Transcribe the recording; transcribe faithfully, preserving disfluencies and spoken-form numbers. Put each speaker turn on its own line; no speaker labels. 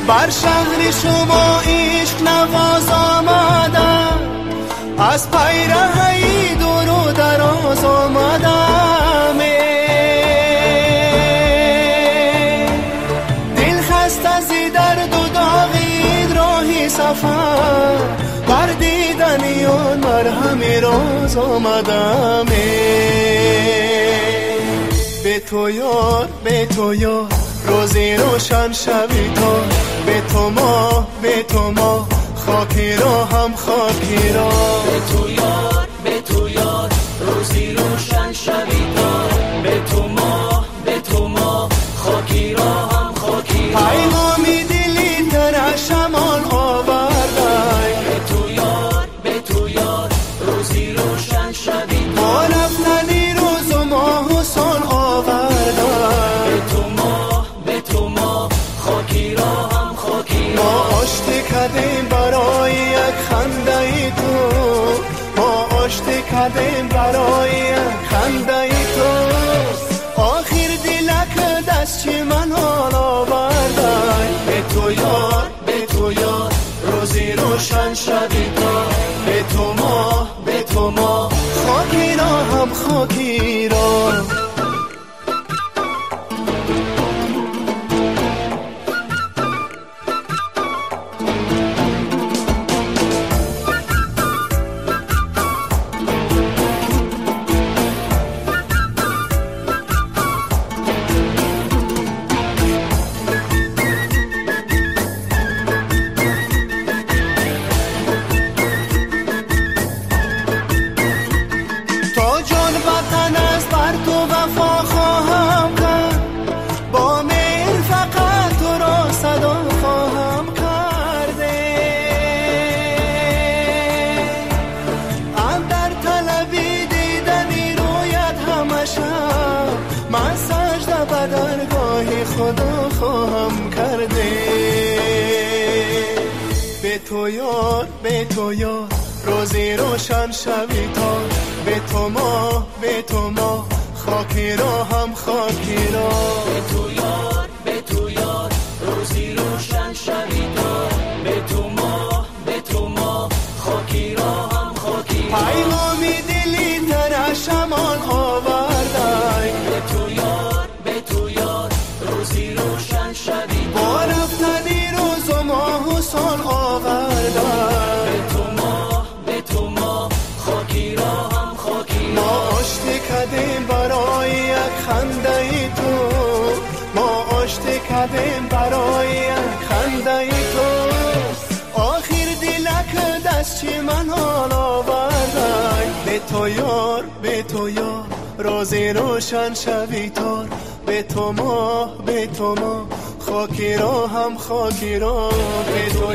بر شهر شما عشق نواز آمدم، از پیرهی دور و دراز آمدم. دل خسته از درد و داغید راهی سفر، بر دیدن آن مرهم راز آمدم. به تو یار به تو یار روزی روشن شوی تا، به تو ما به تو ما خاکی را هم خاکی را.
به تو یار به تو یار روزی روشن شوی تا، به تو ما به تو ما خاکی را هم خاکی را.
پیغامی دلی در شمان آوردی،
به تو یار به تو یار روزی روشن شوی تا،
با رفتنی روز و ماه و سال آوردی.
به تو ما به تو ما خاکی را هم خاکی را.
ما آشتی کردیم برای یک خنده ای تو، ما آشتی کردیم برای یک خنده ای تو. آخر دلک دست چی من حال آوردی، به تو یار به تو یار روزی روشن شدی تا، به تو ما به تو ما خاکی را هم خاکی را. من سجده به درگاه خدا خواهم کرده. به تو یار به تو یار روزی روشن شوی تا، به تو ما به تو ما خاکی را هم خاکی را.
به تو یار به تو یار روزی روشن شوی تا، به تو ما به تو ما خاکی را هم خاکی را.
پیغامی دلی در شمان آوردی،
به تو یار به تو یار روزی روشن شوی تا،
با رفتنی روز و ماه و سال آوردی.
به تو ما به تو ما خاکی را هم خاکی را.
ما آشتی کردیم برای یک خنده ای تو، ما آشتی کردیم برای یک خنده ای تو. آخر دلک دست چی من حال آوردی، به تو یار به تو یار روزی روشن شوی تا، به تو ما به تو ما خاکی را هم خاکی را. به تو